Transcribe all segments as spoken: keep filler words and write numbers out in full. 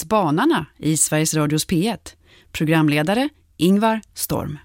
Spanarna i Sveriges Radios P ett. Programledare Ingvar Storm.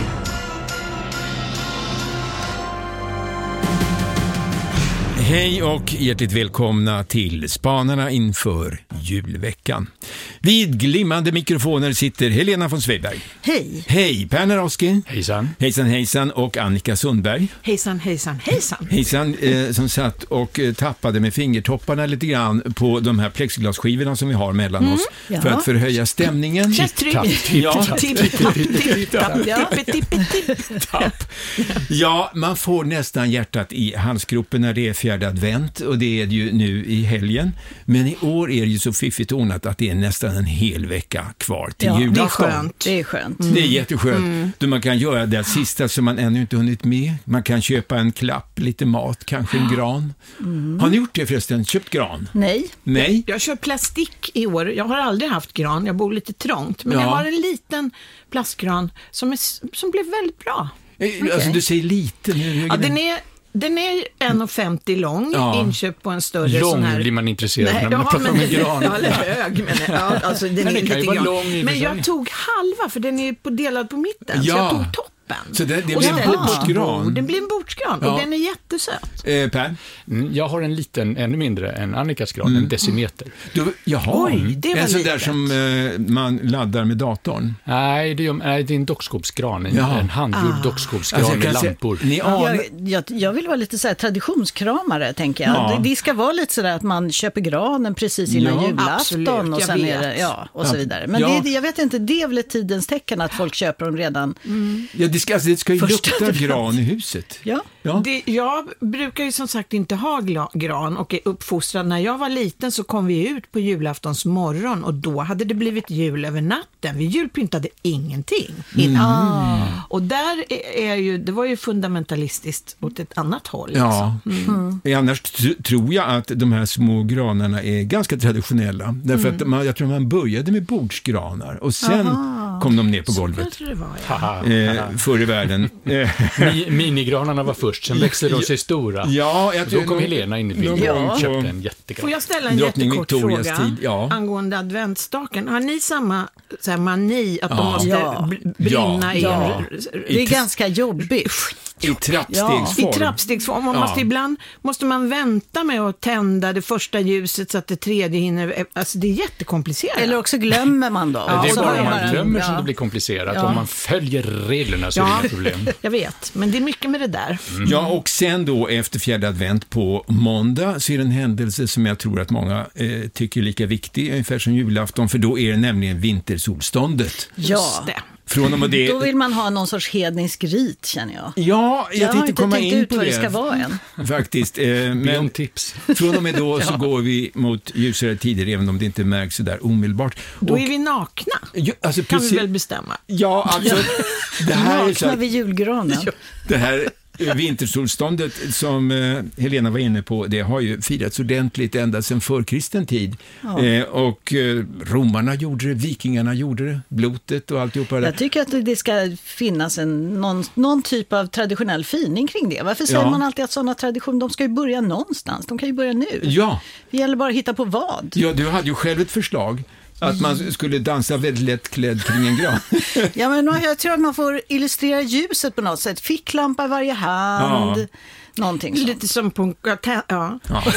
Hej och hjärtligt välkomna till Spanarna inför julveckan. Vid glimmande mikrofoner sitter Helena von Sveiberg. Hej. Hej, Per Narowski. Hejsan. Hejsan, hejsan. Och Annika Sundberg. Hejsan, hejsan, hejsan. Hejsan, eh, som satt och eh, tappade med fingertopparna lite grann på de här plexiglasskivorna som vi har mellan Mm, oss ja. för att förhöja stämningen. Tipp-tapp, Ja. tipp-tapp, tipp-tapp, tipp-tapp. Ja, man får nästan hjärtat i halsgropen när det är fjärde advent, och det är det ju nu i helgen. Men i år är det ju så fiffigt ordnat att det är nästan en hel vecka kvar till Ja, julafton. det är skönt. Det är skönt. Det är jätteskönt. Mm. Då man kan göra det sista som man ännu inte hunnit med. Man kan köpa en klapp, lite mat, kanske en gran. Mm. Har ni gjort det förresten? Köpt gran? Nej. Nej? Jag kör plastik i år. Jag har aldrig haft gran. Jag bor lite trångt. Men Ja. jag har en liten plastgran som, är, som blev väldigt bra. Okay. Alltså du säger lite. Nu, Ja, den är... Den är en komma femtio lång, Ja. inköpt på en större Lång sån här... blir man intresserad Nej, när man ja, pratar om en gran. Ja, eller hög, men ja, alltså, den Men är det kan ju lite vara gran. lång i och Men för jag sig. tog halva, för den är på, delad på mitten. Så Ja. jag tog toppen. Så det, det Och blir en ställde på bordsgran. bord. Den blir en bordsgran Ja. och den är jättesöt. Eh, Per? Mm, jag har en liten, ännu mindre än Annikas gran, en decimeter. Du, jaha, Oj, det var en sån där litet. som eh, man laddar med datorn. Nej, det är, nej, det är en dockskåpsgran, en, Jaha. en handgjord Ah. dockskåpsgran Alltså, jag med kan se- lampor. Ni anar... Jag, jag, jag vill vara lite så här traditionskramare, tänker jag. Ja. Det, det ska vara lite så där att man köper granen precis innan Ja. julafton Absolut, och jag sen är vet. det, ja, och Ja. så vidare. Men Ja. det, jag vet inte, det är väl ett tidens tecken att folk köper dem redan. Ja, det ska, alltså, det ska ju Första lukta advent. gran i huset. Ja. Ja. Det, jag brukar ju som sagt inte ha gla, gran och är uppfostrad. När jag var liten så kom vi ut på julaftons morgon och då hade det blivit jul över natten. Vi julpyntade ingenting innan. Mm. Och där är, är ju, det var ju fundamentalistiskt åt ett annat håll. Ja, liksom. mm. annars t- tror jag att de här små granarna är ganska traditionella. Därför Mm. att man, jag tror man började med bordsgranar och sen kom de ner på Så golvet. kanske det var, ja. Haha. Eh, förr i världen. Eh, Mi, minigranarna var först, sen växte de sig stora. ja, jag Då tror- kom Helena in i någon bilden gång och på- köpte en jättegran. Får jag ställa en Drottning jättekort Victorias fråga tid, ja. angående adventsstaken? Har ni samma så här, mani att de Ja. måste Ja. br- brinna Ja. i en... Det är ganska jobbigt. I trappstegsform. I trappstegsform. Man Ja. måste, ibland måste man vänta med att tända det första ljuset så att det tredje hinner. Alltså det är jättekomplicerat. Eller också glömmer man då. Ja, det är Så bara har om man en- glömmer ja. som det blir komplicerat. Ja. Om man följer reglerna så är Ja. det inga problem. Jag vet, men det är mycket med det där. Ja, och sen då efter fjärde advent på måndag så är det en händelse som jag tror att många eh, tycker är lika viktig, ungefär som julafton, för då är det nämligen vintersolståndet. Ja, Just det. Från och med det... då vill man ha någon sorts hednisk rit, känner jag. Ja, jag, Jag har tänkte inte komma tänkt in ut på vad det. det ska vara än. Faktiskt. Eh, Be men om tips. från och med då så går vi mot ljusare tider, även om det inte märks så där omelbart. Då Och- är vi nakna. Ja, alltså, Kan precis, vi väl bestämma. ja, alltså, det här är så Nakna här, vid julgranen. det här eh, vintersolståndet som eh, Helena var inne på, det har ju firats ordentligt ända sedan förkristen tid. Ja. Eh, och eh, romarna gjorde det, vikingarna gjorde det, blotet och alltihopa det. Jag tycker att det ska finnas en, någon, någon typ av traditionell fining kring det. Varför säger Ja. man alltid att sådana traditioner, de ska ju börja någonstans. De kan ju börja nu. Ja, Det gäller bara att hitta på vad. ja, du hade ju själv ett förslag att man skulle dansa väldigt lätt klädd kring en gran. Ja, men jag tror att man får illustrera ljuset på något sätt. Ficklampa i varje hand. Ja. Någonting sånt. Lite som på... Ja. Ja.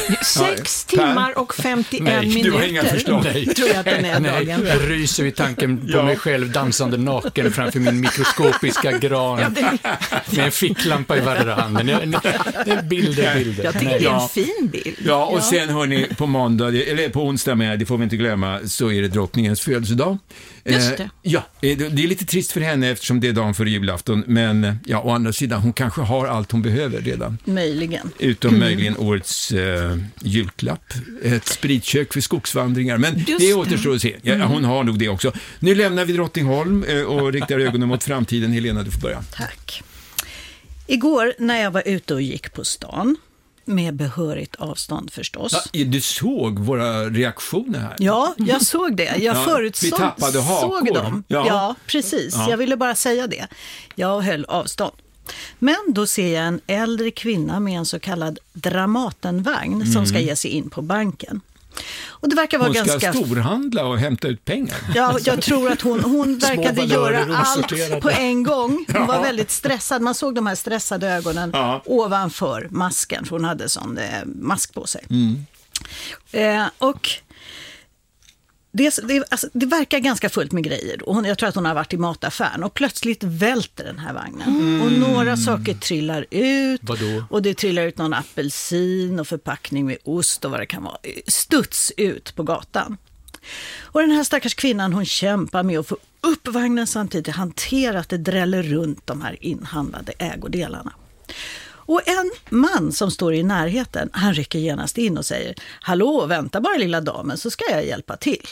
Sex Ja, Per? timmar och femtioen Nej, minuter. du har inga förslag. Nej. Tror jag att den är Nej, dagen. jag ryser vid tanken på Ja. mig själv dansande naken framför min mikroskopiska gran med en ficklampa i vardera handen. Jag- Det är bilder, bilder. Jag tycker Nej. det är Ja. en fin bild. Ja, och sen hörni, på måndag, eller på onsdag med, det får vi inte glömma, så är det drottningens födelsedag. Just det. Eh, ja, eh, det det är lite trist för henne eftersom det är dagen före julafton, men eh, ja, å andra sidan, hon kanske har allt hon behöver redan. Möjligen. Utom Mm. möjligen årets eh, julklapp, ett spritkök för skogsvandringar. Men Just det det. Mm. återstår att se. Ja, hon har nog det också. Nu lämnar vi Drottningholm eh, och riktar ögonen mot framtiden. Helena, du får börja. Tack. Igår när jag var ute och gick på stan, med behörigt avstånd förstås. Ja, du såg våra reaktioner här. Ja, jag såg det. Jag Ja, förutsåg vi tappade hakor. såg dem. Ja. Ja, precis. Ja. Jag ville bara säga det. Jag höll avstånd. Men då ser jag en äldre kvinna med en så kallad Dramatenvagn som ska ge sig in på banken. Och det verkar vara hon ska ganska... storhandla och hämta ut pengar. Ja, jag tror att hon, hon verkade valörer, göra allt osorterade. på en gång. Hon Ja. var väldigt stressad. Man såg de här stressade ögonen Ja. ovanför masken. För hon hade sån eh, mask på sig. Mm. Eh, och det, det, alltså, det verkar ganska fullt med grejer. Och hon, jag tror att hon har varit i mataffären. Och plötsligt välter den här vagnen. Mm. Och några saker trillar ut. Vadå? Och det trillar ut någon apelsin och förpackning med ost och vad det kan vara. Studs ut på gatan. Och den här stackars kvinnan, hon kämpar med att få upp vagnen samtidigt, hantera att det dräller runt de här inhandlade ägodelarna. Och en man som står i närheten, han rycker genast in och säger: hallå, vänta bara lilla damen så ska jag hjälpa till.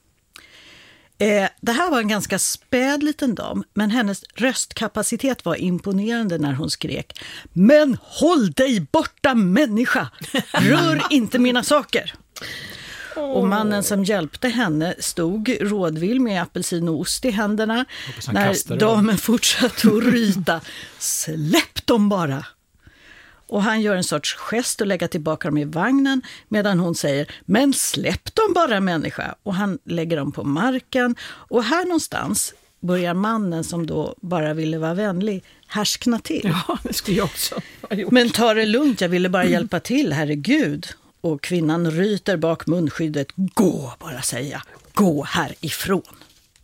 Eh, det här var en ganska späd liten dam, men hennes röstkapacitet var imponerande när hon skrek: men håll dig borta människa, rör inte mina saker. Och mannen som hjälpte henne stod rådvill med apelsin och ost i händerna när damen fortsatte att ryta: släpp dem bara. Och han gör en sorts gest och lägger tillbaka dem i vagnen medan hon säger: men släpp dem bara människa. Och han lägger dem på marken. Och här någonstans börjar mannen som då bara ville vara vänlig härskna till. Ja, det skulle jag också ha gjort. Men ta det lugnt, jag ville bara hjälpa till, herregud. Och kvinnan ryter bak munskyddet: gå bara, säga, gå härifrån.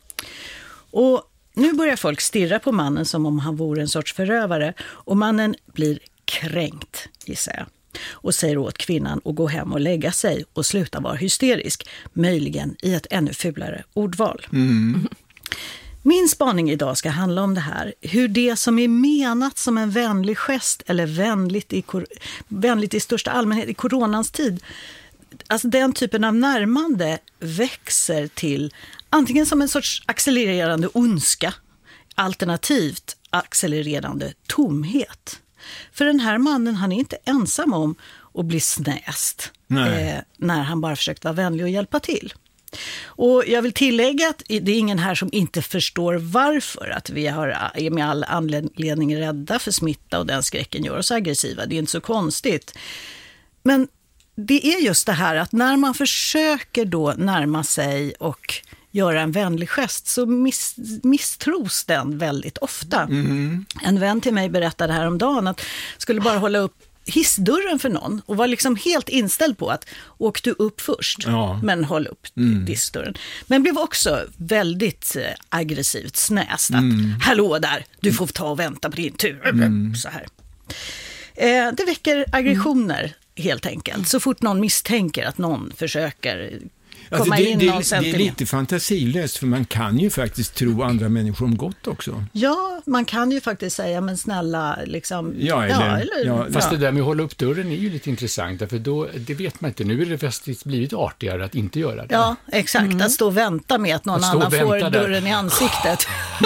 Och nu börjar folk stirra på mannen som om han vore en sorts förövare. Och mannen blir kränkt, gissar jag, och säger åt kvinnan att gå hem och lägga sig och sluta vara hysterisk, möjligen i ett ännu fulare ordval. Mm. Min spaning idag ska handla om det här, hur det som är menat som en vänlig gest eller vänligt i, vänligt i största allmänhet i coronans tid, alltså den typen av närmande växer till antingen som en sorts accelererande ondska, alternativt accelererande tomhet. För den här mannen, han är inte ensam om att bli snäst eh, när han bara försökt vara vänlig och hjälpa till. Och jag vill tillägga att det är ingen här som inte förstår varför att vi har, är med all anledning rädda för smitta och den skräcken gör oss aggressiva. Det är inte så konstigt. Men det är just det här att när man försöker då närma sig och göra en vänlig gest så miss, misstros den väldigt ofta. Mm. En vän till mig berättade häromdagen att skulle bara hålla upp hissdörren för någon och var liksom helt inställd på att åk du upp först, ja. men håll upp mm. hissdörren. Men blev också väldigt eh, aggressivt snäst att mm. hallå där, du får ta och vänta på din tur. Mm. Så här. Eh, det väcker aggressioner mm. helt enkelt. Så fort någon misstänker att någon försöker alltså komma det, in det, någon det centimeter. är lite fantasilöst, för man kan ju faktiskt tro andra människor om gott också. Ja, man kan ju faktiskt säga, men snälla, liksom... Ja, eller, ja, eller, ja, fast ja. det där med att hålla upp dörren är ju lite intressant, för då, det vet man inte. Nu är det faktiskt blivit artigare att inte göra det. Ja, exakt. Mm. Att stå och vänta med att någon att annan får där. dörren i ansiktet.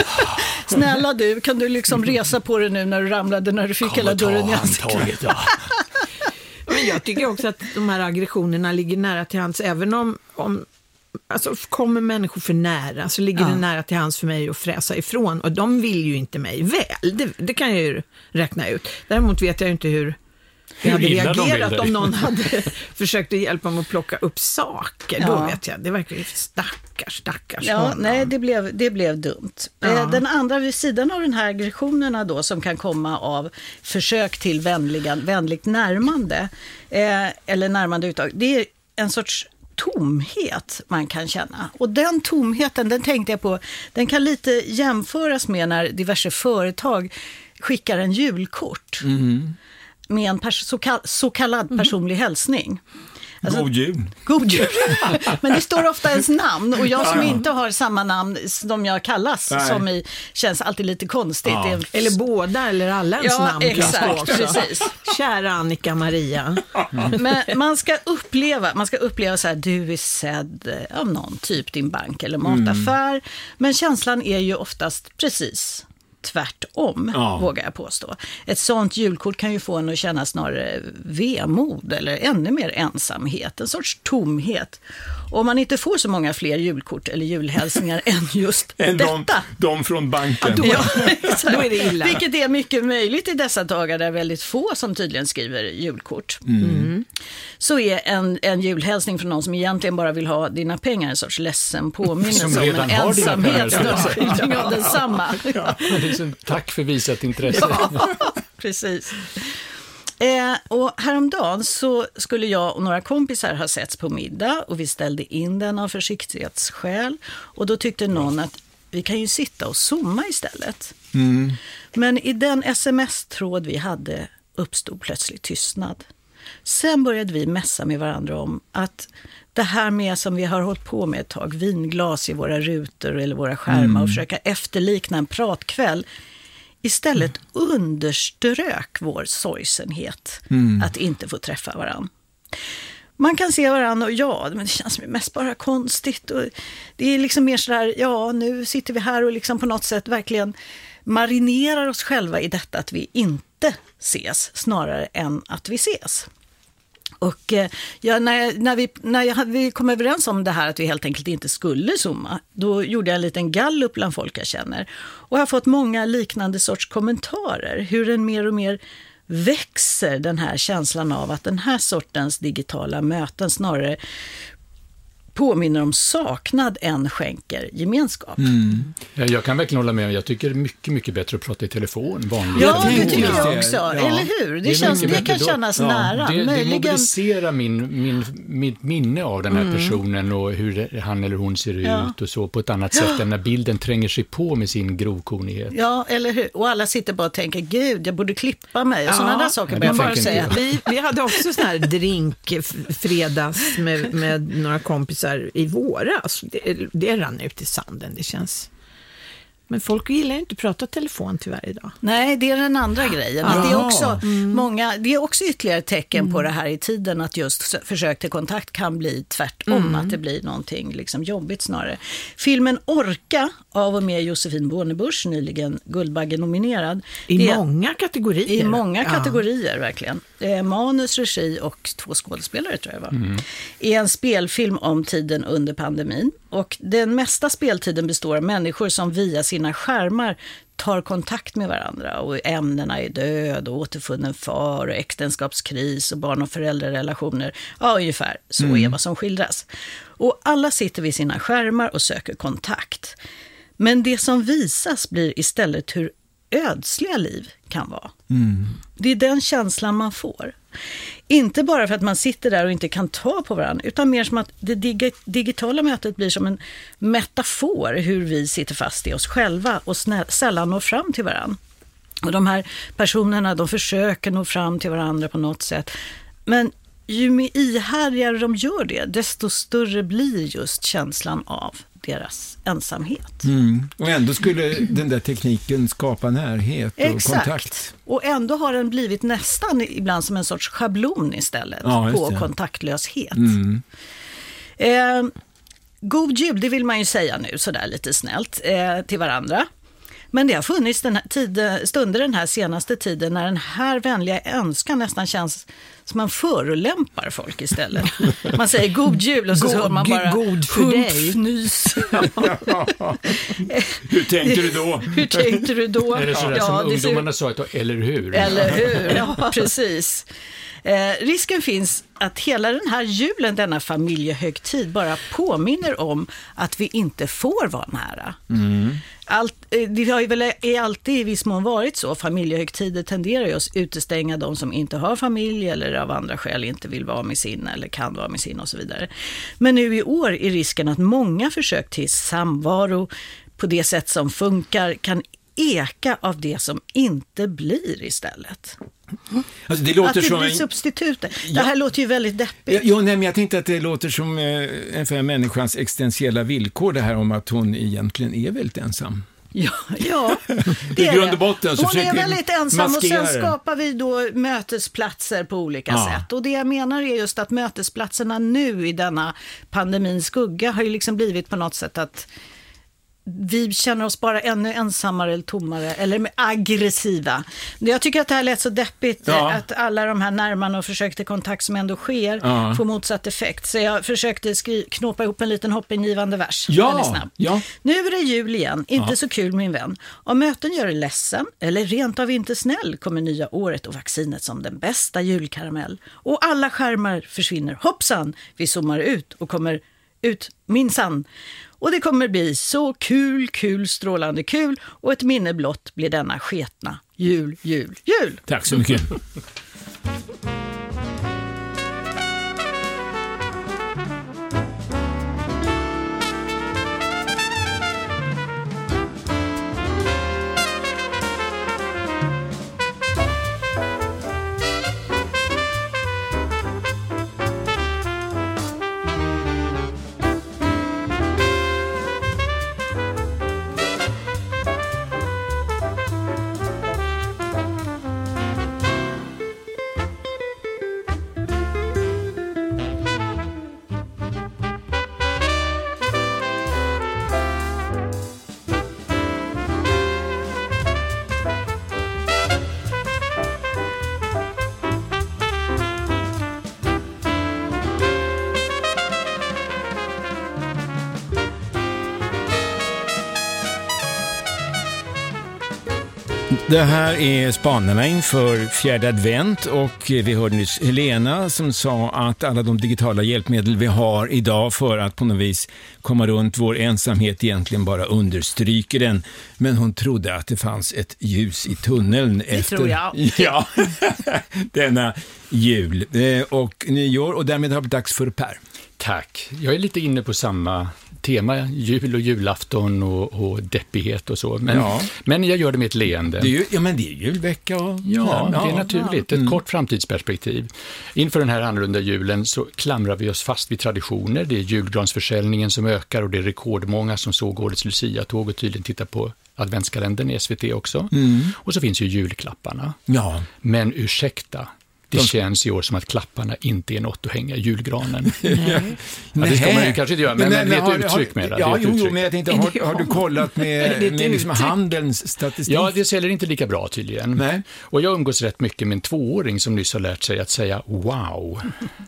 Snälla du, kan du liksom resa på det nu när du ramlade, när du fick Kom hela dörren i handtaget, ansiktet? ja. Men jag tycker också att de här aggressionerna ligger nära till hands, även om, om alltså, kommer människor för nära så ligger ja. det nära till hands för mig att fräsa ifrån, och de vill ju inte mig väl, det, det kan jag ju räkna ut. Däremot vet jag ju inte hur jag hade reagerat om någon hade försökt att hjälpa mig att plocka upp saker. Ja. Då vet jag, det verkar ju stackars, stackars. Ja, honom. nej, det blev, det blev dumt. Ja. Den andra vid sidan av den här aggressionerna då, som kan komma av försök till vänliga, vänligt närmande, eh, eller närmande uttag, det är en sorts tomhet man kan känna. Och den tomheten, den tänkte jag på, den kan lite jämföras med när diverse företag skickar en julkort. Mm. med en pers- så, kall- så kallad personlig mm. hälsning. Alltså, god jul. God jul. Men det står ofta ens namn, och jag som inte har samma namn som jag kallas, Nej. som i, känns alltid lite konstigt. Ja. En... Eller båda eller alla ens ja, namn. Exakt, precis. Kära Annika Maria. Mm. Men man ska uppleva, man ska uppleva så här, du är sedd av någon, typ din bank eller mataffär. Mm. Men känslan är ju oftast precis tvärtom, Ja. vågar jag påstå. Ett sånt julkort kan ju få en att känna snarare vemod eller ännu mer ensamhet, en sorts tomhet. Och om man inte får så många fler julkort eller julhälsningar än just Än detta. de, de från banken. Ja, då- Ja, exakt. Då är det illa. Vilket är mycket möjligt i dessa dagar där väldigt få som tydligen skriver julkort. Mm. Så är en, en julhälsning från någon som egentligen bara vill ha dina pengar en sorts ledsen påminnelse Som om redan en har dina pengar, ensamhetsskildring av densamma. Ja, det är så, tack för visat intresse. Ja, precis. Eh, och häromdagen så skulle jag och några kompisar ha setts på middag och vi ställde in den av försiktighetsskäl. Och då tyckte någon att vi kan ju sitta och zooma istället. Mm. Men i den sms-tråd vi hade uppstod plötsligt tystnad. Sen började vi mässa med varandra om att det här med som vi har hållit på med ett tag, vinglas i våra rutor eller våra skärmar mm. och försöka efterlikna en pratkväll, istället mm. underströk vår sorgsenhet mm. att inte få träffa varandra. Man kan se varandra och ja, men det känns mest bara konstigt. Och det är liksom mer sådär, ja nu sitter vi här och liksom på något sätt verkligen marinerar oss själva i detta att vi inte ses snarare än att vi ses. Och ja, när, när, vi, när jag, vi kom överens om det här att vi helt enkelt inte skulle zooma, då gjorde jag en liten gallup bland folk jag känner. Och jag har fått många liknande sorts kommentarer. Hur den mer och mer växer den här känslan av att den här sortens digitala möten snarare påminner om saknad än skänker gemenskap. Mm. Ja, jag kan verkligen hålla med. Jag tycker det är mycket, mycket bättre att prata i telefon. Vanligt. Ja, det tycker jag jag också. Ja. Eller hur? Det, det, känns, det kan bättre. kännas ja, nära. Det, det Möjligen... mobiliserar min, min, mitt minne av den här mm. personen och hur han eller hon ser ja. ut och så på ett annat sätt ja. än när bilden tränger sig på med sin grovkornighet. Ja, eller hur? Och alla sitter bara och tänker, gud, jag borde klippa mig. Och ja. sådana där saker börjar bara bara säga. Vi, vi hade också sån här drink fredags med, med några kompisar i våras. Det, det rann ut i sanden, det känns... Men folk gillar ju inte att prata telefon tyvärr idag. Nej, det är den andra grejen. Men det är också mm. många, det är också ytterligare tecken mm. på det här i tiden att just försök till kontakt kan bli tvärtom, mm. att det blir någonting liksom jobbigt snarare. Filmen Orka av och med Josefin Bornebusch, nyligen Guldbagge-nominerad. I många kategorier. I många ja. kategorier, verkligen. Eh, manus, regi och två skådespelare tror jag var. Mm. Är en spelfilm om tiden under pandemin. Och den mesta speltiden består av människor som via sina skärmar tar kontakt med varandra. Och ämnena är död och återfunnen far och äktenskapskris och barn- och föräldrarrelationer. Ja, ungefär så mm. är vad som skildras. Och alla sitter vid sina skärmar och söker kontakt. Men det som visas blir istället hur ödsliga liv kan vara. Mm. Det är den känslan man får. Inte bara för att man sitter där och inte kan ta på varandra, utan mer som att det dig- digitala mötet blir som en metafor hur vi sitter fast i oss själva och snä- sällan når fram till varandra. Och de här personerna, de försöker nå fram till varandra på något sätt. Men ju mer ihärdigare de gör det, desto större blir just känslan av deras ensamhet. Mm. Och ändå skulle den där tekniken skapa närhet och Exakt. kontakt. Och ändå har den blivit nästan ibland som en sorts schablon istället ja, på kontaktlöshet. Mm. Eh, god jul, det vill man ju säga nu sådär lite snällt eh, till varandra. Men det har funnits den här tiden, stunder den här senaste tiden när den här vänliga önskan nästan känns som man förolämpar folk istället. Man säger god jul och så hör man bara god för dig. Nys. Hur tänkte du då? Hur tänkte du då? Är det sådär ja, som det ungdomarna sa, att, eller hur? Eller hur, ja precis. Eh, risken finns att hela den här julen, denna familjehögtid, bara påminner om att vi inte får vara nära. Mm. Allt, eh, det har ju väl är alltid i viss mån varit så. Familjehögtider tenderar ju att utestänga de som inte har familj eller av andra skäl inte vill vara med sin eller kan vara med sin och så vidare. Men nu i år är risken att många försök till samvaro på det sätt som funkar kan eka av det som inte blir istället. Alltså det låter att det som blir en... substituter. Ja. Det här låter ju väldigt deppigt. Ja, nej, men jag tänkte att det låter som eh, en människans existentiella villkor, det här om att hon egentligen är väldigt ensam. Ja, ja det I är grund och botten så hon är väldigt ensam och sen det. skapar vi då mötesplatser på olika ja. sätt. Och det jag menar är just att mötesplatserna nu i denna pandemins skugga har ju liksom blivit på något sätt att vi känner oss bara ännu ensammare eller tommare eller aggressiva. Jag tycker att det här lät så deppigt, ja. att alla de här närman och försökte kontakt som ändå sker ja. får motsatt effekt. Så jag försökte skri- knåpa ihop en liten hoppingivande vers. Ja. Ja. Nu är det jul igen, inte ja. så kul min vän. Om möten gör dig ledsen eller rent av inte snäll kommer nya året och vaccinet som den bästa julkaramell. Och alla skärmar försvinner. Hoppsan, vi zoomar ut och kommer ut minsann. Och det kommer bli så kul, kul, strålande kul och ett minne blott blir denna sketna jul, jul, jul. Tack så mycket. Det här är spanarna inför fjärde advent och vi hörde nyss Helena som sa att alla de digitala hjälpmedel vi har idag för att på något vis komma runt vår ensamhet egentligen bara understryker den. Men hon trodde att det fanns ett ljus i tunneln det efter tror jag. ja, denna jul och nyår, och därmed har det dags för Per. Tack. Jag är lite inne på samma tema, jul och julafton och, och deppighet och så. Men, ja. men jag gör det med ett leende. Det är ju, ja, men det är julvecka. Och, ja, ja, det är naturligt. Ja. Ett kort framtidsperspektiv. Inför den här annorlunda julen så klamrar vi oss fast vid traditioner. Det är julgransförsäljningen som ökar och det är rekordmånga som såg årets Lucia-tåg och tydligen tittar på adventskalendern i S V T också. Mm. Och så finns ju julklapparna. Ja. Men ursäkta, det De... känns i år som att klapparna inte är något att hänga i julgranen. Nej. Ja, det ska man ju kanske inte göra, men, men, men det är ett har, uttryck med det. Ja, det jo, uttryck. men jag tänkte, har, har du kollat med, med liksom handelns statistik? Ja, det säljer inte lika bra tydligen. Nej. Och jag umgås rätt mycket med en tvååring som nyss har lärt sig att säga wow.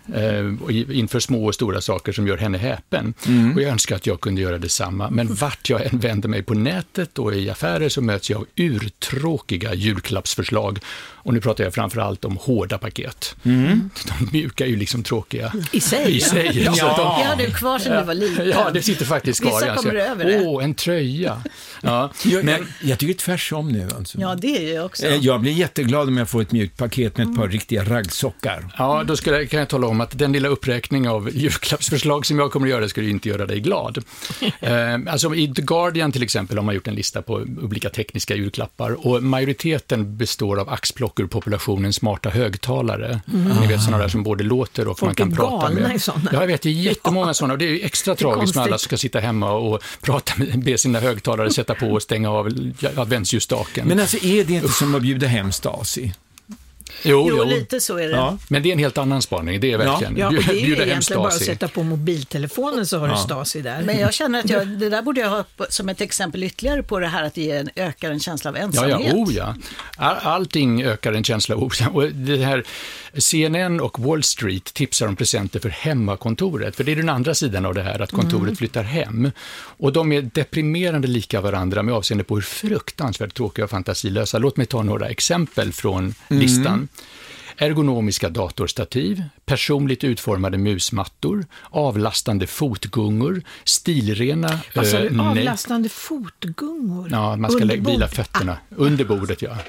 eh, inför små och stora saker som gör henne häpen. Mm. Och jag önskar att jag kunde göra detsamma. Men vart jag än vänder mig på nätet och i affärer så möts jag av urtråkiga julklappsförslag. Och nu pratar jag framförallt om hårda paket. Mm. De mjuka är ju liksom tråkiga. I sig. I sig. Ja. Så Ja. de, det hade du kvar sedan du var liten. Ja, det sitter faktiskt kvar. Vissa kommer över det. Åh, en tröja. Ja, jag, men, jag, jag tycker tvärsom nu. Alltså. Ja, det är ju också. Jag blir jätteglad om jag får ett mjukt paket med ett par mm. riktiga raggsockar. Ja, då ska jag, kan jag tala om att den lilla uppräkning av julklappsförslag som jag kommer att göra skulle inte göra dig glad. eh, alltså i The Guardian till exempel har man gjort en lista på olika tekniska julklappar och majoriteten består av axplock ur populationen smarta högtalare. Mm. Ni vet sådana där som både låter och folk man kan prata med. I såna. Ja, jag vet, det är jättemånga sådana och det är ju extra tragiskt med alla som ska sitta hemma och prata med, be sina högtalare sätta på och stänga av adventsljusstaken. Men alltså är det inte som att bjuda hem Stasi? Jo, jo, jo, lite så är det. Ja. Men det är en helt annan spaning, det är verkligen. Ja, och det är ju bjuda egentligen bara att sätta på mobiltelefonen så har ja. du Stasi där. Men jag känner att jag, det där borde jag ha som ett exempel ytterligare på det här att det en, ökar en känsla av ensamhet. Ja, ja, oh ja. Allting ökar en känsla av ensamhet. Och det här C N N och Wall Street tipsar om presenter för hemmakontoret. För det är den andra sidan av det här, att kontoret mm. flyttar hem. Och de är deprimerande lika varandra med avseende på hur fruktansvärt tråkiga och fantasilösa. Låt mig ta några exempel från mm. listan. Ergonomiska datorstativ, personligt utformade musmattor, avlastande fotgungor, stilrena... Alltså, äh, avlastande fotgungor? Ja, man ska lägga bila fötterna. Ah. Under bordet, ja.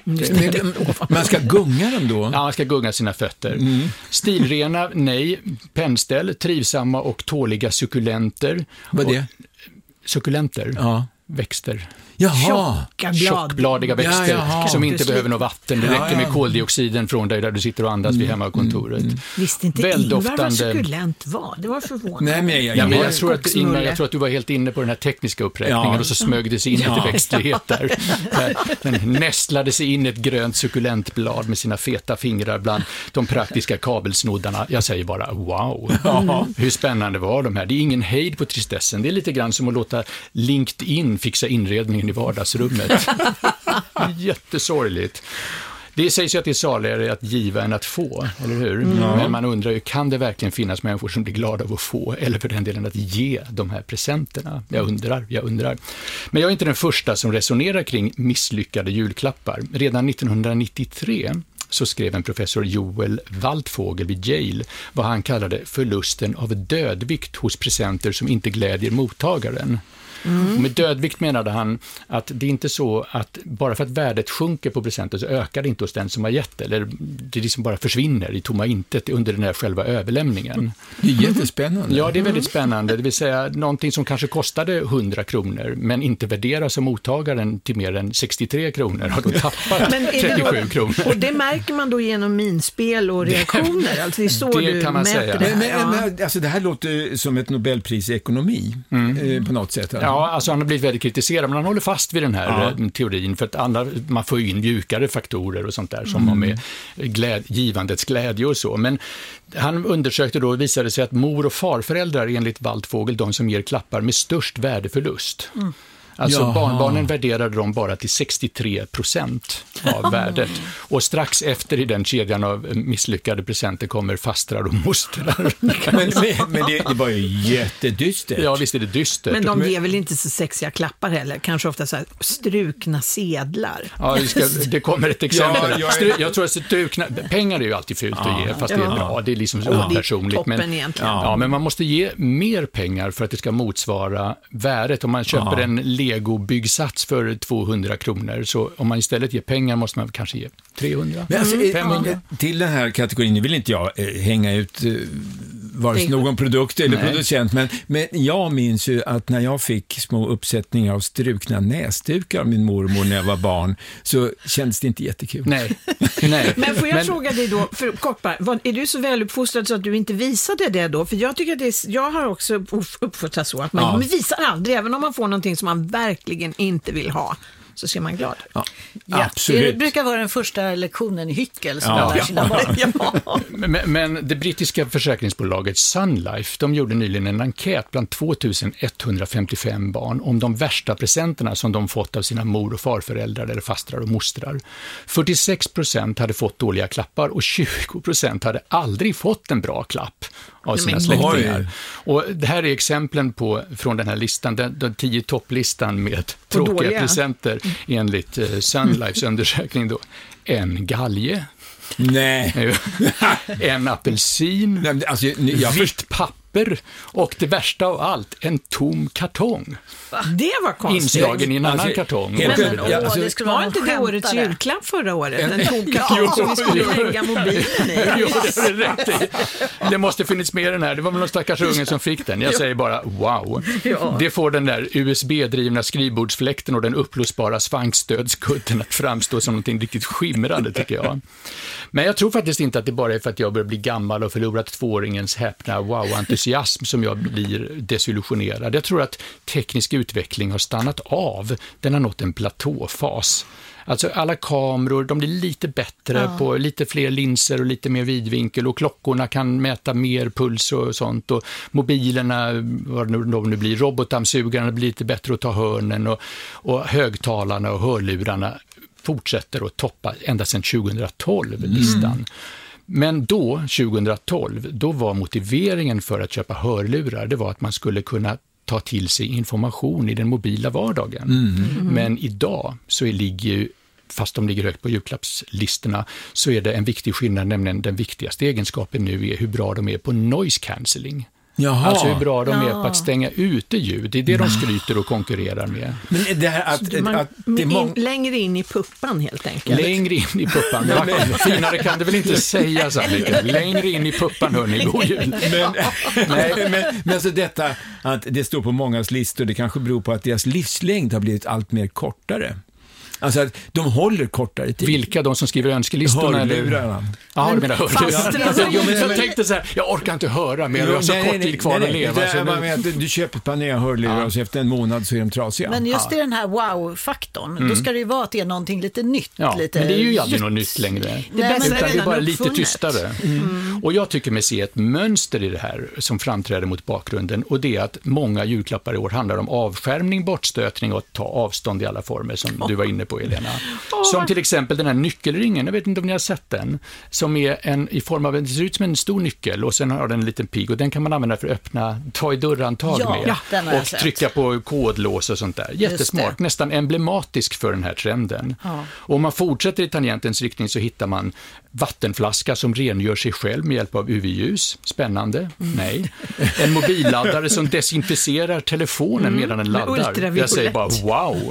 Man ska gunga dem då? Ja, man ska gunga sina fötter. Mm. Stilrena, nej. Pennställ, trivsamma och tåliga sukulenter. Vad är det? Sukulenter. Ja. Växter. Jaha. Tjocka blad. Tjockbladiga växter Ja, som inte Beslut. behöver något vatten. Det räcker Ja, ja. med koldioxiden från dig där du sitter och andas vid hemmakontoret. Visste inte Väldoftande- Ingvar vad sukulent var? Det var förvånande. Nej, men jag, jag, Ja, men jag, jag, tror att, Ingmar, Skogsmulle. jag tror att du var helt inne på den här tekniska uppräkningen Ja. och så smög det sig in Ja. lite växtlighet där. Där den nästlade sig in i ett grönt sukulentblad med sina feta fingrar bland de praktiska kabelsnoddarna. Jag säger bara wow. Ja. Hur spännande var de här? Det är ingen hejd på tristessen. Det är lite grann som att låta LinkedIn fixa inredningen i vardagsrummet. Jättesorgligt. Det sägs ju att det är saligare att giva än att få, eller hur? Mm. Men man undrar ju, kan det verkligen finnas människor som blir glada av att få, eller för den delen att ge de här presenterna? Jag undrar, jag undrar. Men jag är inte den första som resonerar kring misslyckade julklappar. Redan nittonhundranittiotre så skrev en professor Joel Waldvogel vid Yale vad han kallade förlusten av dödvikt hos presenter som inte glädjer mottagaren. Mm. Och med dödvikt menade han att det är inte så att bara för att värdet sjunker på presenten så ökar det inte hos den som har gett det, eller det liksom bara försvinner i tomma intet under den här själva överlämningen. det är jättespännande. Ja, det är väldigt spännande. Det vill säga någonting som kanske kostade hundra kronor men inte värderas av mottagaren till mer än sextiotre kronor har då tappat Men är det trettiosju då, kronor. och det märker man då genom minspel och reaktioner? Alltså det är så Det du kan man mäter säga. det här. Men, men, Ja. men, alltså, det här låter som ett Nobelpris i ekonomi eh, på något sätt. Ja, alltså han har blivit väldigt kritiserad, men han håller fast vid den här Ja. eh, teorin för att andra, man får in mjukare faktorer och sånt där som har med gläd, givandets glädje och så. Men han undersökte då och visade sig att mor- och farföräldrar enligt Waldvogel de som ger klappar med störst värdeförlust. Mm. Alltså Jaha. barnbarnen värderade dem bara till sextiotre procent av värdet. Och strax efter i den kedjan av misslyckade presenter kommer fastrar och mostrar. Men, men, men det, det var ju jättedystert. Ja, visst är det dystert. Men de ger väl inte så sexiga klappar heller? Kanske ofta så här strukna sedlar. Ja, vi ska, det kommer ett exempel. Ja, jag är- Stru, jag tror att strukna, pengar är ju alltid fult att ge, fast det är Ja. bra. Det är liksom så Ja. opersonligt. Det är Men, toppen egentligen. ja, men man måste ge mer pengar för att det ska motsvara värdet. Om man köper Ja. en Lego-byggsats för tvåhundra kronor, så om man istället ger pengar måste man kanske ge trehundra, Men alltså, eh, femhundra. till den här kategorin, nu vill inte jag eh, hänga ut eh, vare sig Det- någon produkt eller Nej. producent, men, men jag minns ju att när jag fick små uppsättningar av strukna näsdukar av min mormor när jag var barn, så kändes det inte jättekul. Nej, nej. Men får jag fråga dig då, för kort bara, vad- är du så väluppfostrad så att du inte visade det då? För jag tycker att det är, jag har också upp- uppfostrats så att man, Ja. man visar aldrig, även om man får någonting som man verkligen inte vill ha, så ser man glad. Ja, Ja, absolut. det brukar vara den första lektionen i hyckel som Ja. man lär sina barn. Ja. Men, men det brittiska försäkringsbolaget Sun Life, de gjorde nyligen en enkät bland tvåtusen etthundrafemtiofem barn om de värsta presenterna som de fått av sina mor- och farföräldrar eller fastrar och mostrar. fyrtiosex procent hade fått dåliga klappar och tjugo procent hade aldrig fått en bra klapp av sina Men släktingar. oj. Och det här är exemplen på, från den här listan, den, den tio topplistan med tråkiga dåliga. presenter enligt eh, Sun Lifes undersökning då. En galge, Nej. en apelsin, Nej, men alltså, nu- jag först- vitt papper och det värsta av allt, en tom kartong. Det var konstigt. Inslagen i en annan Alltså, kartong. helt Och- Men, Ja, åh, alltså, det skulle Var vara inte någon det årets skämtare. julklapp förra året? En tom Jo, kartong som vi skulle jo. lägga mobilen i. Jo, det har du rätt i. Det måste funnits mer i den här. Det var väl någon stackars unge som fick den. Jag säger bara wow. Ja. Det får den där U S B-drivna skrivbordsfläkten och den upplösbara svankstödskudden att framstå som någonting riktigt skimrande, tycker jag. Men jag tror faktiskt inte att det bara är för att jag börjar bli gammal och förlorat tvååringens häpna wow-entusiasm som jag blir desillusionerad. Jag tror att teknisk utveckling har stannat av. Den har nått en platåfas. Alltså alla kameror, de blir lite bättre Ja. på lite fler linser och lite mer vidvinkel och klockorna kan mäta mer puls och sånt och mobilerna, vad nu- de nu blir, robotdammsugarna blir lite bättre att ta hörnen och, och högtalarna och hörlurarna fortsätter att toppa ända sedan tjugohundratolv listan. Men då, tjugohundratolv, då var motiveringen för att köpa hörlurar, det var att man skulle kunna ta till sig information i den mobila vardagen. Men idag så är, ligger ju, fast de ligger högt på julklappslistorna, så är det en viktig skillnad, nämligen den viktigaste egenskapen nu är hur bra de är på noise cancelling. Jaha. Alltså hur bra de är Ja. på att stänga ute ljud. Det är det de skryter och konkurrerar med. Men det här att, Man, att det är in, många... längre in i puppan helt enkelt. Längre in i puppan. Finare kan du väl inte säga, Sandvika. Längre in i puppan, hörni, god jul. Men, nej, men, men alltså detta att det står på mångas listor, det kanske beror på att deras livslängd har blivit allt mer kortare. Alltså att de håller kortare tid. Vilka? De som skriver önskelistorna? Hörlurarna. Ja, du menar hörlurar. Fast- Jag, jag tänkte så här, jag orkar inte höra mer, jag har så Nej, kort nej, tid kvar nej, att nej, leva. det Så är bara nu, med att du köper ett par nya hörlurar Ja. och så efter en månad så är de trasiga. Men just i den här wow-faktorn, då ska det ju vara att det är någonting lite nytt. ja, lite men det är ju aldrig ljud. något nytt längre. Nej, bästa men- är Utan det är redan bara lite uppfunnet. tystare. Mm. Och jag tycker mig se ett mönster i det här som framträder mot bakgrunden, och det är att många julklappar i år handlar om avskärmning, bortstötning och att ta avstånd i alla former, som du var inne på, Elena. Som till exempel den här nyckelringen, jag vet inte om ni har sett den, som är en i form av, det ser ut som en stor nyckel och sen har den en liten pigg och den kan man använda för att öppna, ta i dörrhandtag Ja, med den har jag och sett. trycka på kodlås och sånt där. Jättesmart, det. nästan emblematisk för den här trenden. Ja. Och om man fortsätter i tangentens riktning så hittar man vattenflaska som rengör sig själv med hjälp av U V-ljus. Spännande? Mm. Nej. En mobilladdare som desinficerar telefonen medan den laddar. ultraviolett. Jag säger bara wow.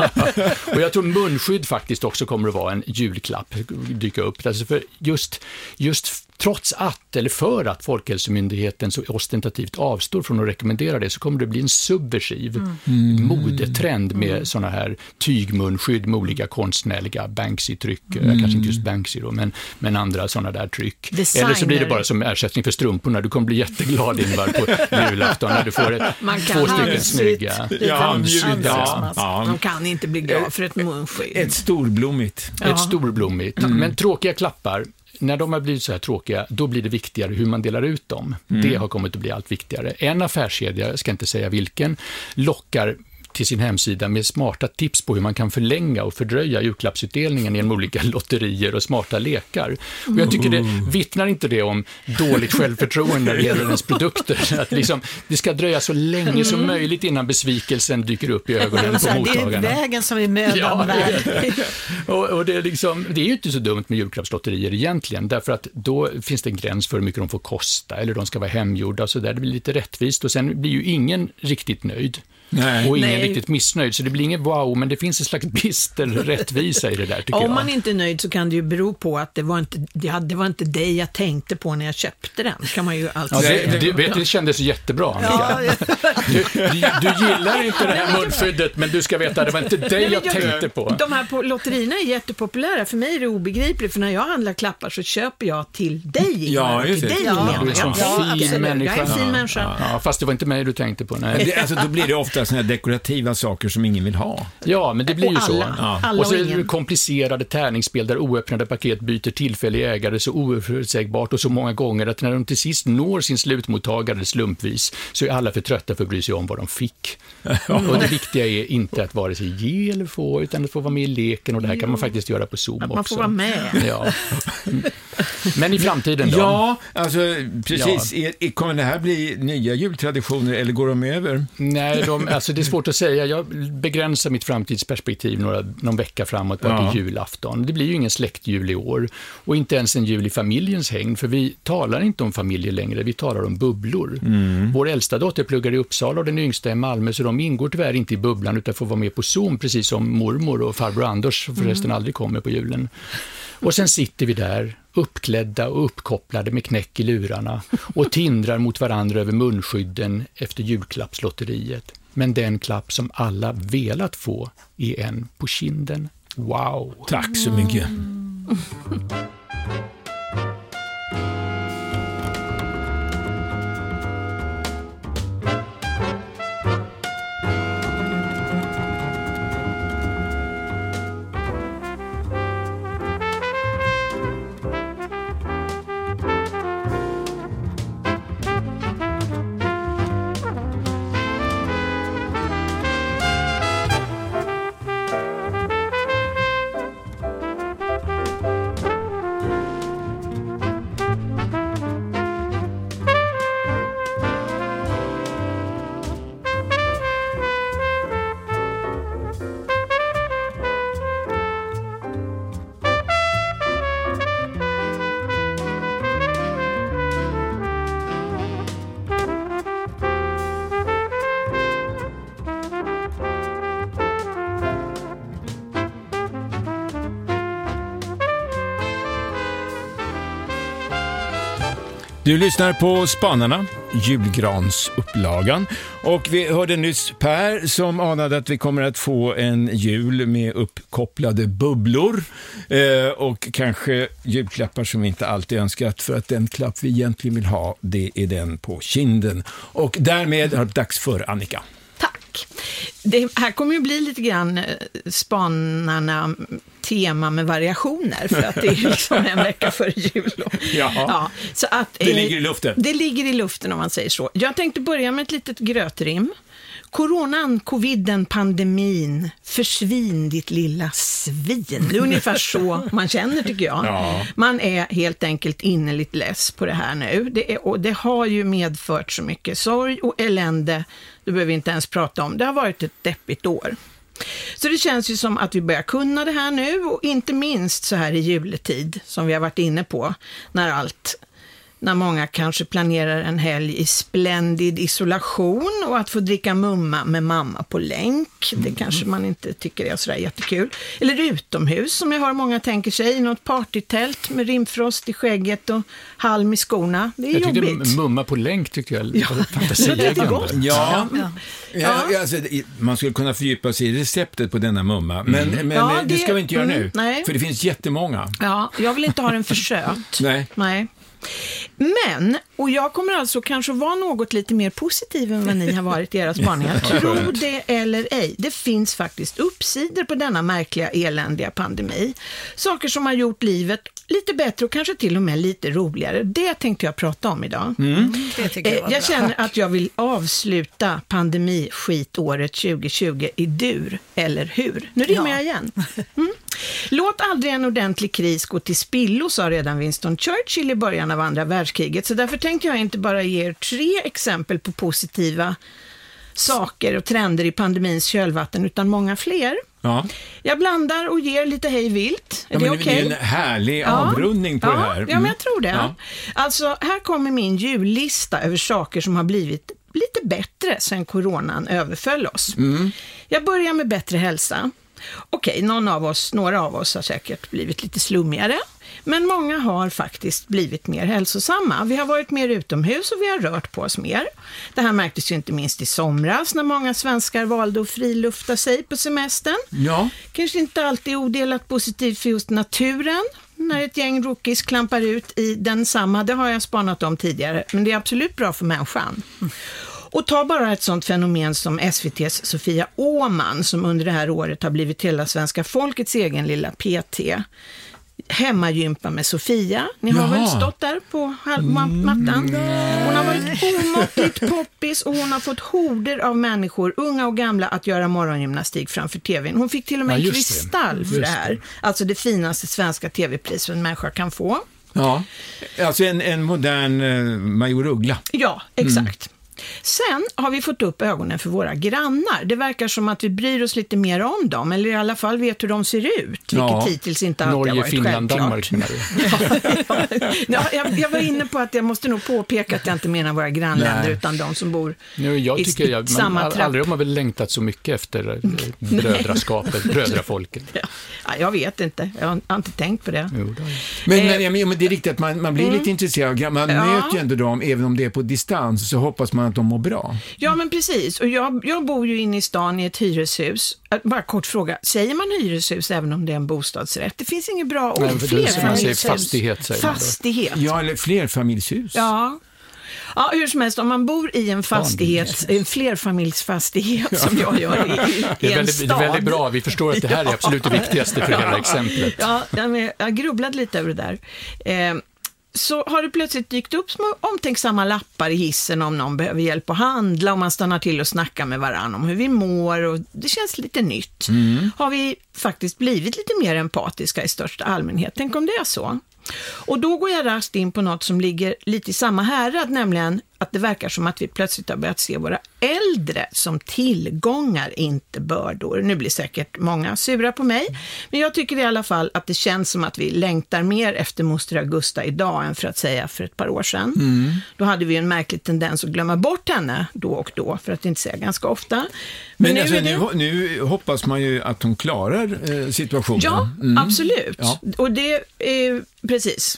Och jag tror munskydd faktiskt också kommer att vara en julklapp, dyka upp. Alltså för just, just trots att, eller för att Folkhälsomyndigheten så ostentativt avstår från att rekommendera det, så kommer det bli en subversiv mm. modetrend med mm. sådana här tygmunskydd med olika konstnärliga Banksy-tryck, mm. kanske inte just Banksy då, men, men andra sådana där tryck. Designer. Eller så blir det bara som ersättning för strumporna. Du kommer bli jätteglad, Ingvar, på julafton när du får ett, Man kan två stycken ansigt. snygga Ja, handsydda. ja. Ja. De kan inte bli glada för ett munskydd. Ett storblommigt. Ett storblommigt. Men tråkiga klappar, när de har blivit så här tråkiga, då blir det viktigare hur man delar ut dem. Mm. Det har kommit att bli allt viktigare. En affärskedja, jag ska inte säga vilken, lockar till sin hemsida med smarta tips på hur man kan förlänga och fördröja julklappsutdelningen genom olika lotterier och smarta lekar. Och jag tycker det vittnar inte det om dåligt självförtroende när det gäller ens produkter. Att liksom, det ska dröja så länge som möjligt innan besvikelsen dyker upp i ögonen på Så här, det är mottagarna. vägen som är mödan Ja, värd. och, och det, är liksom, det är ju inte så dumt med julklappslotterier egentligen, därför att då finns det en gräns för hur mycket de får kosta, eller de ska vara hemgjorda och så där. Det blir lite rättvist och sen blir ju ingen riktigt nöjd. Nej. Och ingen Nej. riktigt missnöjd, så det blir ingen wow, men det finns en slags bister rättvisa i det där, tycker Om jag. man inte är nöjd så kan det ju bero på att det var inte, det, det var inte dig jag tänkte på när jag köpte den. Kan man ju alltid Ja, säga. det, det, vet, du, det kändes jättebra, Annika. Ja, Du, du, du gillar inte det här munskyddet, men du ska veta, det var inte dig Nej, men jag tänkte på. De här på lotterierna är jättepopulära. För mig är det obegripligt, för när jag handlar klappar så köper jag till dig. Ja, Ingvar, just till det. dig, Ja, Lena. Du är en sån Ja, fin absolut. människa. Jag är en fin människa. Ja, fast det var inte mig du tänkte på. Nej. Det, alltså, då blir det ofta såna här dekorativa saker som ingen vill ha. Ja, men det blir ju Och så. alla. Ja. Alla Och så och är det ingen. komplicerade tärningsspel där oöppnade paket byter tillfällig ägare så oförutsägbart och så många gånger att när de till sist når sin slutmottagare slumpvis så är alla för trötta för att bry sig om vad de fick. Mm. Och det viktiga är inte att vare sig ge eller få, utan att få vara med i leken, och det här kan man faktiskt göra på Zoom Att också. man får vara med. Ja. Men i framtiden då? Ja, alltså precis. Är, är, kommer det här bli nya jultraditioner eller går de över? Nej, de, alltså det är svårt att säga. Jag begränsar mitt framtidsperspektiv några, någon vecka framåt bara Ja. till julafton. Det blir ju ingen släktjul i år. Och inte ens en jul i familjens hägn, för vi talar inte om familjer längre, vi talar om bubblor. Mm. Vår äldsta dotter pluggar i Uppsala och den yngsta i Malmö, så de ingår tyvärr inte i bubblan utan får vara med på Zoom, precis som mormor och farbror Anders förresten mm. aldrig kommer på julen. Och sen sitter vi där, uppklädda och uppkopplade med knäck i lurarna och tindrar mot varandra över munskydden efter julklappslotteriet. Men den klapp som alla velat få är en på kinden. Wow! Tack så mycket. Du lyssnar på Spanarna, julgransupplagan, och vi hörde nyss Per som anade att vi kommer att få en jul med uppkopplade bubblor eh, och kanske julklappar som vi inte alltid önskat, för att den klapp vi egentligen vill ha, det är den på kinden. Och därmed har det dags för Annika. Tack. Det här kommer ju bli lite grann Spanarna tema med variationer, för att det är liksom en vecka före jul. Ja, ja, så att, det ligger i luften. Det ligger i luften om man säger så. Jag tänkte börja med ett litet grötrim. Coronan, coviden, pandemin, försvinn ditt lilla svin. Det är ungefär så man känner, tycker jag. Ja. Man är helt enkelt innerligt less på det här nu. Det är, och det har ju medfört så mycket sorg och elände. Det behöver vi inte ens prata om. Det har varit ett deppigt år. Så det känns ju som att vi börjar kunna det här nu, och inte minst så här i juletid som vi har varit inne på, när allt när många kanske planerar en helg i splendid isolation och att få dricka mumma med mamma på länk. Det kanske man inte tycker är så där jättekul. Eller utomhus, som jag har många tänker sig, i något partytält med rimfrost i skägget och halm i skorna. Det är jag jobbigt. Jag tyckte mumma på länk tyckte jag ja. var fantasieggande. Ja, ja. ja. ja alltså, man skulle kunna fördjupa sig i receptet på denna mumma, men, mm. men ja, det, det ska vi inte göra mm, nu, nej. för det finns jättemånga. Ja, jag vill inte ha den för söt. Nej. Nej. Men, och jag kommer alltså kanske vara något lite mer positiv än vad ni har varit i era spaningar. Tro det eller ej. Det finns faktiskt uppsidor på denna märkliga, eländiga pandemi. Saker som har gjort livet lite bättre och kanske till och med lite roligare. Det tänkte jag prata om idag. Mm. Det tycker jag, jag jag känner att jag vill avsluta pandemiskitåret tjugo tjugo i dur, eller hur? Nu rimmar ja. jag igen. Mm. Låt aldrig en ordentlig kris gå till spillo, sa redan Winston Churchill i början av andra världskriget. Så därför tänkte jag inte bara ge er tre exempel på positiva saker och trender i pandemins kölvatten, utan många fler. Ja. Jag blandar och ger lite hej vilt. Är ja, det okej? Okay? Det är en härlig ja. avrundning på ja. det här. Mm. Ja, men jag tror det. Ja. Alltså, här kommer min jullista över saker som har blivit lite bättre sedan coronan överföll oss. Mm. Jag börjar med bättre hälsa. Okej, någon av oss, några av oss har säkert blivit lite slummigare, men många har faktiskt blivit mer hälsosamma. Vi har varit mer utomhus och vi har rört på oss mer. Det här märktes ju inte minst i somras när många svenskar valde att frilufta sig på semestern. Ja. Kanske inte alltid odelat positivt för just naturen, när ett gäng rookies klampar ut i densamma. Det har jag spanat om tidigare, men det är absolut bra för människan. Och ta bara ett sånt fenomen som S V T:s Sofia Åhman, som under det här året har blivit hela svenska folkets egen lilla P T. Hemmagympa med Sofia. Ni har Jaha. väl stått där på mattan. Hon har varit omåttligt poppis och hon har fått horder av människor, unga och gamla, att göra morgongymnastik framför tvn. Hon fick till och med ja, kristall det. för det här. Alltså det finaste svenska tv-pris en människa kan få. Ja, alltså en, en modern uh, Major Uggla. Ja, exakt. Mm. Sen har vi fått upp ögonen för våra grannar. Det verkar som att vi bryr oss lite mer om dem, eller i alla fall vet hur de ser ut, vilket ja. hittills inte alltid Norge, har varit Finland, självklart. Danmark menar du? ja, ja, jag, jag var inne på att jag måste nog påpeka att jag inte menar våra grannländer Nej. utan de som bor nu, jag i, tycker i jag, samma man, trapp. Aldrig har man väl längtat så mycket efter brödraskapet, brödrafolket. Ja. Ja, jag vet inte, jag har inte tänkt på det. Jo, det men, eh, men, men, men det är riktigt att man, man blir mm. lite intresserad. Man ja. möter ju ändå dem, även om det är på distans, så hoppas man att de mår bra. Ja, men precis. Och jag, jag bor ju inne i stan i ett hyreshus. Bara kort fråga, säger man hyreshus även om det är en bostadsrätt? Det finns inget bra ord. Nej, flerfamiljshus. Fastighet, säger fastighet. Ja, eller flerfamiljshus. Ja. Ja, hur som helst, om man bor i en fastighet, en flerfamiljsfastighet ja. som jag gör i, i, det är en väldigt, stad. Det är väldigt bra, vi förstår att det här är absolut det viktigaste för hela exemplet. Ja, jag grubblade lite över det där. Eh, så har det plötsligt dykt upp små omtänksamma lappar i hissen om någon behöver hjälp att handla, och man stannar till och snackar med varandra om hur vi mår, och det känns lite nytt. Mm. Har vi faktiskt blivit lite mer empatiska i största allmänhet? Tänk om det är så. Och då går jag raskt in på något som ligger lite i samma härad, nämligen att det verkar som att vi plötsligt har börjat se våra äldre som tillgångar, inte bördor. Nu blir säkert många sura på mig, men jag tycker i alla fall att det känns som att vi längtar mer efter moster Augusta idag än för att säga för ett par år sedan. Mm. Då hade vi en märklig tendens att glömma bort henne då och då, för att inte säga ganska ofta. Men, men nu, alltså, det... nu, nu hoppas man ju att hon klarar eh, situationen. Ja, mm. absolut. Ja. Och det är precis.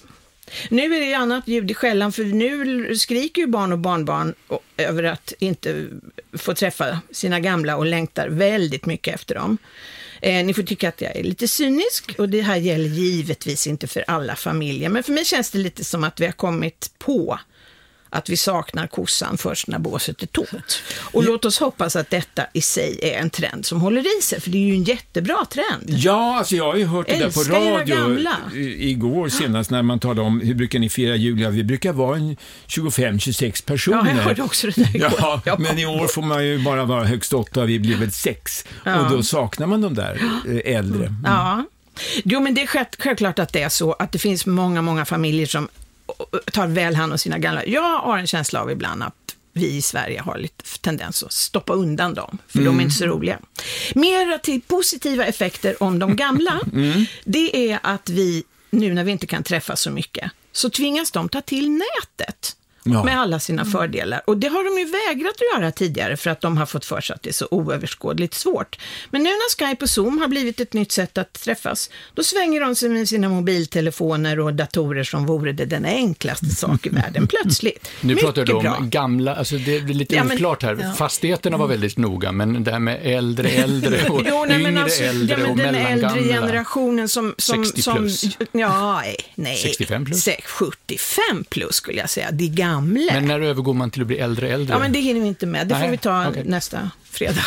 Nu är det ju annat ljud i skällan, för nu skriker ju barn och barnbarn över att inte få träffa sina gamla och längtar väldigt mycket efter dem. Eh, ni får tycka att jag är lite cynisk, och det här gäller givetvis inte för alla familjer, men för mig känns det lite som att vi har kommit på att vi saknar kossan först när båset är tomt. Och låt oss hoppas att detta i sig är en trend som håller i sig, för det är ju en jättebra trend. Ja, alltså jag har ju hört det där på radio i- igår senast när man talade om hur brukar ni fira jul? Ja, vi brukar vara en tjugofem till tjugosex personer. Ja, jag hörde också det där igår. Ja, Ja. men i år får man ju bara vara högst åtta, vi blir väl sex. Ja. Och då saknar man de där eh, äldre. Mm. Ja. Jo, men det är själv- självklart att det är så att det finns många, många familjer som tar väl hand om sina gamla. Jag har en känsla av ibland att vi i Sverige har lite tendens att stoppa undan dem, för mm. de är inte så roliga. Mera till positiva effekter om de gamla, mm. det är att vi, nu när vi inte kan träffas så mycket, så tvingas de ta till nätet. Ja. Med alla sina fördelar. Och det har de ju vägrat att göra tidigare, för att de har fått för sig att det är så oöverskådligt svårt. Men nu när Skype och Zoom har blivit ett nytt sätt att träffas, då svänger de sig med sina mobiltelefoner och datorer som vore det den enklaste sak i världen plötsligt. Nu Mycket pratar du om bra. gamla, alltså det är lite Ja, men- oklart här. ja. Fastigheterna var väldigt noga, men det här med äldre, äldre och Jo, nej, men yngre alltså, äldre ja, men och den äldre mellangamla. generationen som, som, sextio som plus. ja, nej, nej. sextiofem plus. Se- sjuttiofem plus skulle jag säga, de gamla. Men när övergår man till att bli äldre, äldre? Ja, men det hinner vi inte med. Det Nej, får vi ta okej. nästa fredag.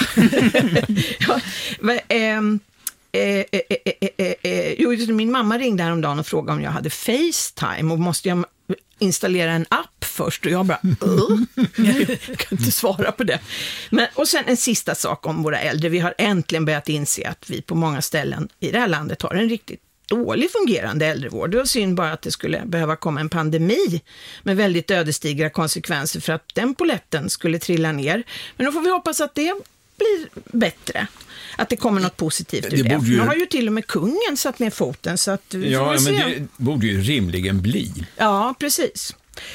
ja, men, ehm, eh, eh, eh, eh, eh, jo, just det, min mamma ringde häromdagen och frågade om jag hade FaceTime, och måste jag installera en app först, och jag bara uh, jag kan inte svara på det. Men, och sen en sista sak om våra äldre. Vi har äntligen börjat inse att vi på många ställen i det här landet har en riktigt dålig fungerande äldrevård. Det var synd bara att det skulle behöva komma en pandemi med väldigt ödesdigra konsekvenser för att den poletten skulle trilla ner. Men då får vi hoppas att det blir bättre. Att det kommer något positivt ur Det det. borde ju- Nu har ju till och med kungen satt ner foten, så att vi får Ja, väl men se. det borde ju rimligen bli. Ja, precis.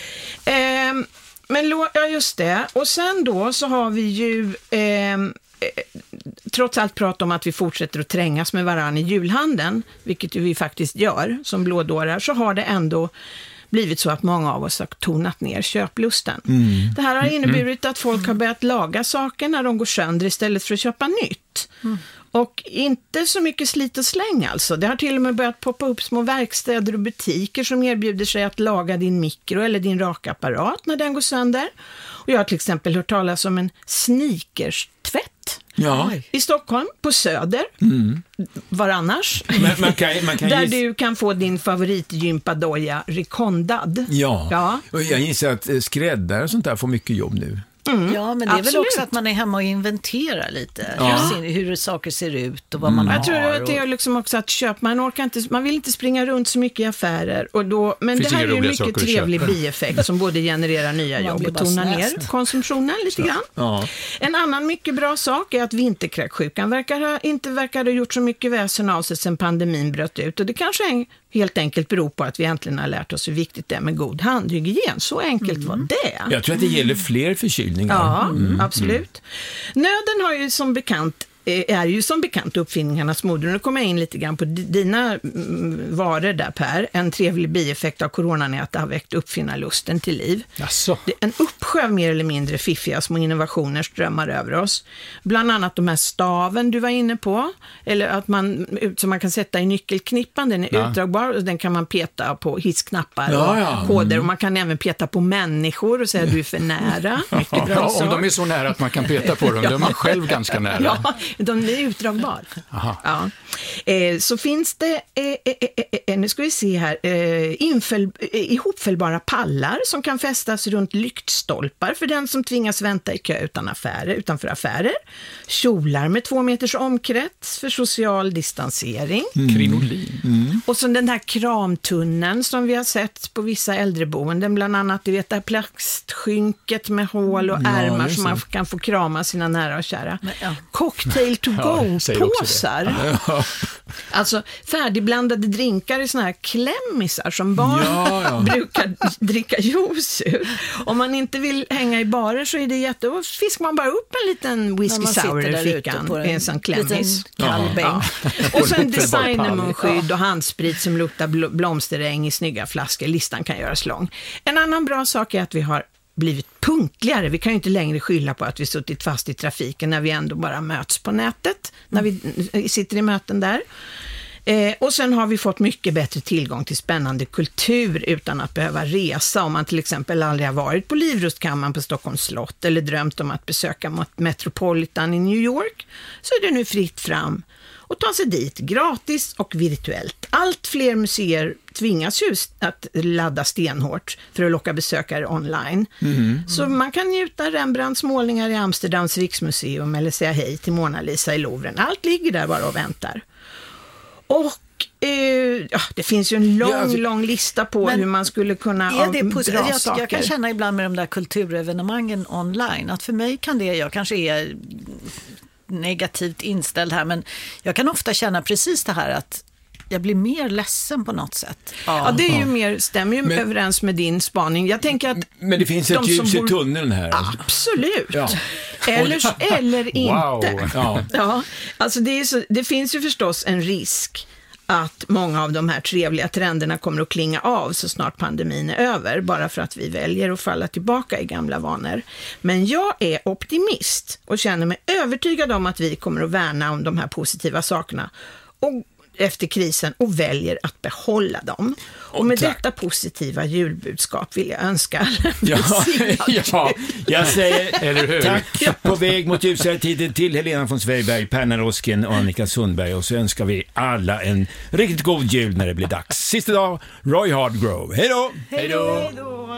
Ehm, men lo- ja, just det. Och sen då så har vi ju ehm, eh, trots allt prat om att vi fortsätter att trängas med varann i julhandeln, vilket ju vi faktiskt gör som blådårar, så har det ändå blivit så att många av oss har tonat ner köplusten. Mm. Det här har inneburit att folk har börjat laga saker när de går sönder istället för att köpa nytt. Mm. Och inte så mycket slit och släng alltså. Det har till och med börjat poppa upp små verkstäder och butiker som erbjuder sig att laga din mikro eller din rakapparat när den går sönder. Och jag har till exempel hört talas om en sneakers-tvätt Ja. i Stockholm, på Söder. Mm. Var annars? Men man kan, man kan Där giss- du kan få din favoritgympadoja rekondad. Ja. Ja. Och jag gissar att eh, skräddare och sånt där får mycket jobb nu. Mm. Ja, men det är väl Absolut. också att man är hemma och inventerar lite. Ja. Sin- Hur saker ser ut och vad man har. Jag tror att det är och- liksom också att köpa, man orkar inte, man vill inte springa runt så mycket i affärer, och då, men Finns det här inga är ju en roliga mycket saker att trevlig köpa. bieffekt som både genererar nya Man jobb blir och bara tonar snäst. ner konsumtionen lite grann. Ja. En annan mycket bra sak är att vinterkräksjukan verkar ha, inte verkar ha gjort så mycket väsen av sig sedan pandemin bröt ut, och det kanske en, helt enkelt beror på att vi äntligen har lärt oss hur viktigt det är med god handhygien. Så enkelt var det. Jag tror att det gäller fler förkylningar. Ja, absolut. Nöden har ju som bekant är ju som bekant uppfinningarnas moder. Nu kommer jag in lite grann på dina mm, varor där, Per. En trevlig bieffekt av coronan är att det har väckt uppfinnarlusten till liv. Jaså? Det är en uppsjö mer eller mindre fiffiga små innovationer strömmar över oss. Bland annat de här staven du var inne på. Eller att man, som man kan sätta i nyckelknippan. Den är Ja. utdragbar och den kan man peta på hissknappar Ja, och ja. koder. Och man kan även peta på människor och säga att du är för nära. Mycket bra Ja, om sak. de är så nära att man kan peta på dem, då är man själv ganska nära. Ja, de är utdragbar. Aha. Ja. Eh, så finns det, eh, eh, eh, nu ska vi se här, eh, infäll, eh, ihopfällbara pallar som kan fästas runt lyktstolpar för den som tvingas vänta i kö utan affärer, utanför affärer. Kjolar med två meters omkrets för social distansering. Krinolin. Och så den här kramtunneln som vi har sett på vissa äldreboenden, bland annat, du vet, det här plastskynket med hål och Ja, ärmar just som man det. kan få krama sina nära och kära. Men, ja. cocktail to go-påsar. Alltså färdigblandade drinkar i såna här klämmisar som barn Ja, ja. brukar dricka juice ur. Om man inte vill hänga i barer så är det jätte... Då fiskar man bara upp en liten whisky man sour sitter i där fickan ute på i en sån klämmis. kallbäng. Ja. Och sen designermunskydd och handsprit som luktar bl- blomsteräng i snygga flaskor. Listan kan göras lång. En annan bra sak är att vi har blivit punktligare. Vi kan ju inte längre skylla på att vi suttit fast i trafiken när vi ändå bara möts på nätet, när vi sitter i möten där. Eh, och sen har vi fått mycket bättre tillgång till spännande kultur utan att behöva resa. Om man till exempel aldrig har varit på Livrustkammaren på Stockholms slott eller drömt om att besöka Metropolitan i New York, så är det nu fritt fram och ta sig dit gratis och virtuellt. Allt fler museer tvingas ju att ladda stenhårt för att locka besökare online. Mm. Så man kan njuta Rembrandts målningar i Amsterdams riksmuseum eller säga hej till Mona Lisa i Louvren. Allt ligger där bara och väntar. Och eh, ja, det finns ju en lång, ja, alltså, lång lista på hur man skulle kunna är det på, bra jag, saker. Jag kan känna ibland med de där kulturevenemangen online att för mig kan det, jag kanske är negativt inställd här, men jag kan ofta känna precis det här att jag blir mer ledsen på något sätt. Ja, ja det är ju mer, stämmer ju men, överens med din spaning. Jag tänker att men det finns ett ljus bor... i tunneln här. Absolut. Ja. Eller, eller inte. Wow. Ja. Ja, alltså det, är så, det finns ju förstås en risk att många av de här trevliga trenderna kommer att klinga av så snart pandemin är över, bara för att vi väljer att falla tillbaka i gamla vanor. Men jag är optimist och känner mig övertygad om att vi kommer att värna om de här positiva sakerna och efter krisen och väljer att behålla dem. Och med detta positiva julbudskap vill jag önska alla ja, ja, jag säger eller hur? Tack på väg mot ljusare tiden till Helena von Zweigbergk, Perna Rosken och Annika Sundberg, och så önskar vi alla en riktigt god jul när det blir dags. Sista dag, Roy Hardgrove. Hej då! Hej då!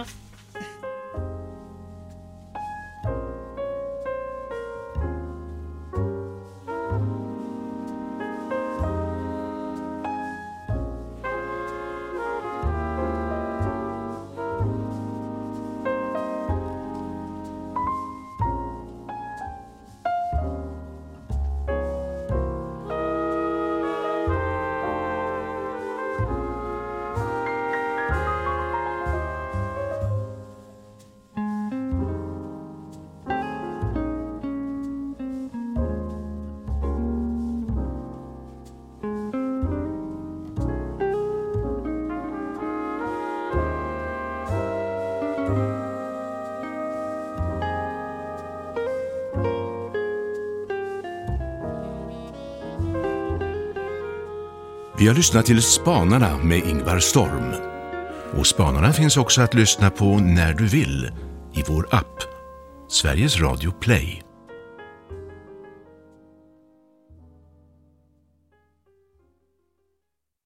Vi har lyssnat till Spanarna med Ingvar Storm. Och Spanarna finns också att lyssna på när du vill i vår app, Sveriges Radio Play.